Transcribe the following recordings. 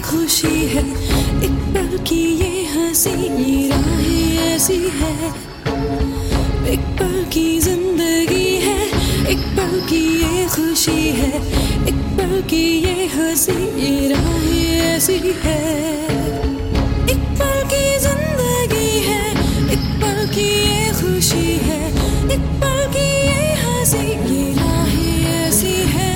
खुशी है, एक पल की ये हंसी, ये राहें ऐसी है। एक पल की जिंदगी है, एक पल की ये खुशी है, एक पल की ये हंसी, ये राहें ऐसी है। एक पल की जिंदगी है, एक पल की ये खुशी है, एक पल की ये हंसी, ये राहें ऐसी है।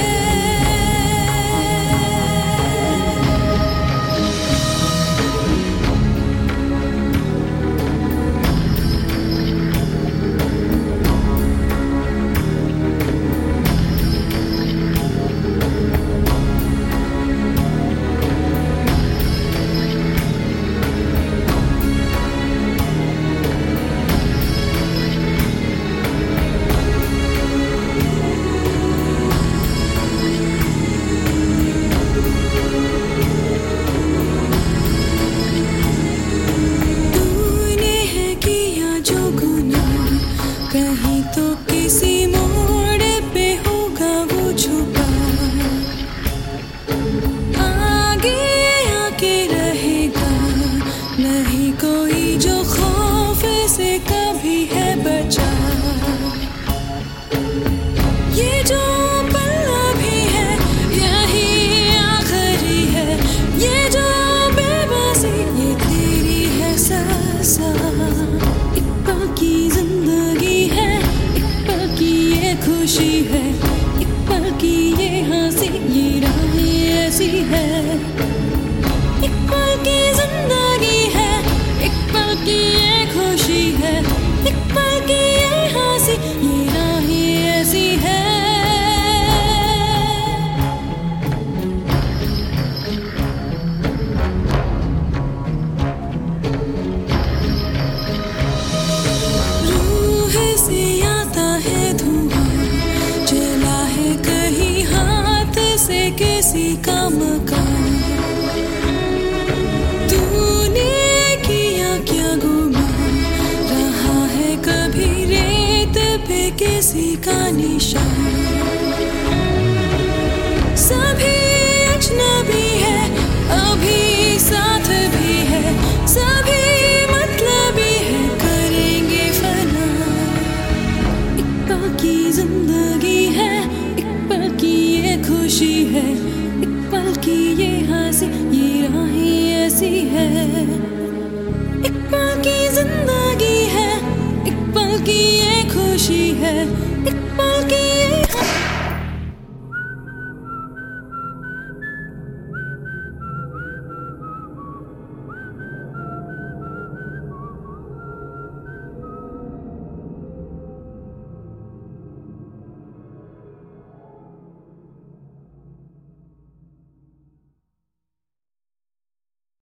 कहीं तो किसी मोड़ पे होगा वो छुपा, आगे आके रहेगा नहीं कोई जो खौफ से कभी है बचा। ये जो पल अभी है यही आखिरी है, ये जो बेबसी ये तेरी है सासा। एक पल की जिंदगी है, एक पल की ये खुशी है, एक पल की ये हंसी, ये राहें ऐसी है। एक पल की जिंदगी है, एक पल की ये खुशी है, एक पल की ये हंसी, ये राहें ऐसी है। किसी का मकान तूने किया क्या गुमान, रहा है कभी रेत पे किसी का निशान। सभी अजनबी है अभी साथ भी है, सभी मतलबी है करेंगे फना। एक पल की जिंदगी है, एक पल की ये खुशी है, एक पल की ये हंसी, ये राहें ऐसी है। एक पल की जिंदगी है, एक पल की ये खुशी है, एक